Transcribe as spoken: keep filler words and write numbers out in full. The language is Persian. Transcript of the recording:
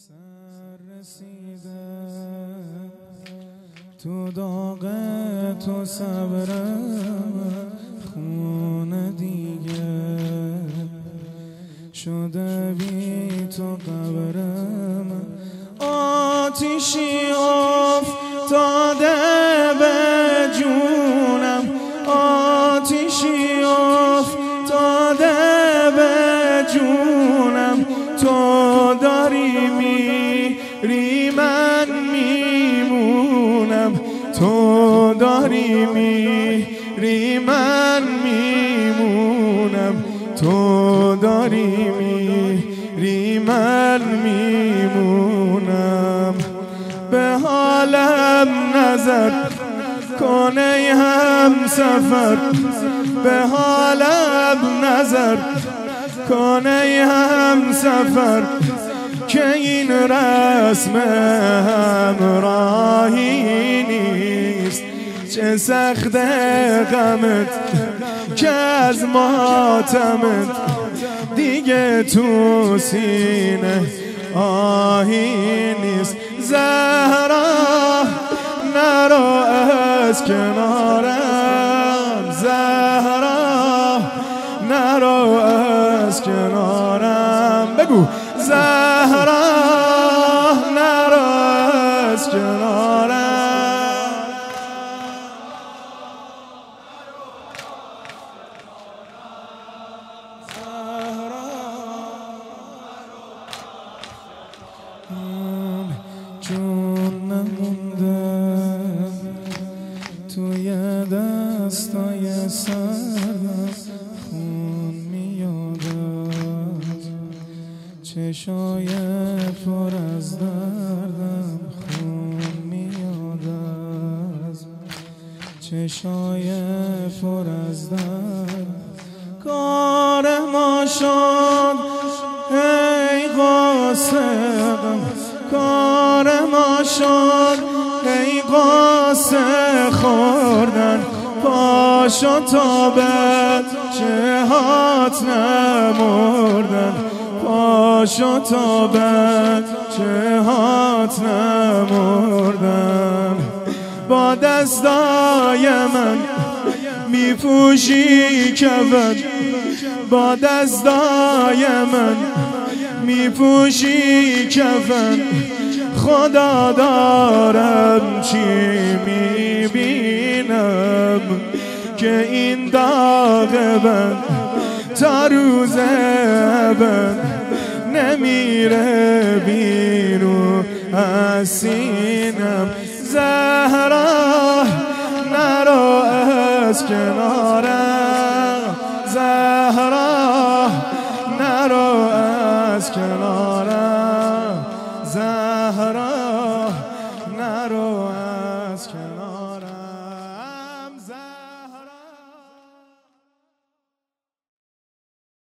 سر رسیدم تو داغ تو صبرم خونه دیگه شده بی تو قبرم آتیشی افتاده به جونم آتیشی افتاده به جونم تو داری میری من میمونم تو داری میری من میمونم تو داری میری من میمونم به حالم نظر کن ای هم سفر به حالم نظر کن ای هم سفر که این رسم همراهی نیست چه سخت غمت که از ماتمت دیگه تو سینه آهی نیست زهرا نرو از کنارم زهرا نرو از کنارم بگو زهرا نرو از کنارم چون نموندم توی دستای سرم خون میاد چشای پر از دردم خون میاد چشای پر از درد کار ما شد ای قاصدم کار ما شد ای قاصد خوردن پاشو تا بد جهات نمردن پاشو تا بد جهات نمردن با دستای من میپوشی کفن با دستای من میپوشی کفن خدا دارم چی میبینم که این داغ من تا روز ابد نمیره بیرون از سینم زهرا نرو از کنارم زهرا نرو از کنارم زهرا نرو از کنارم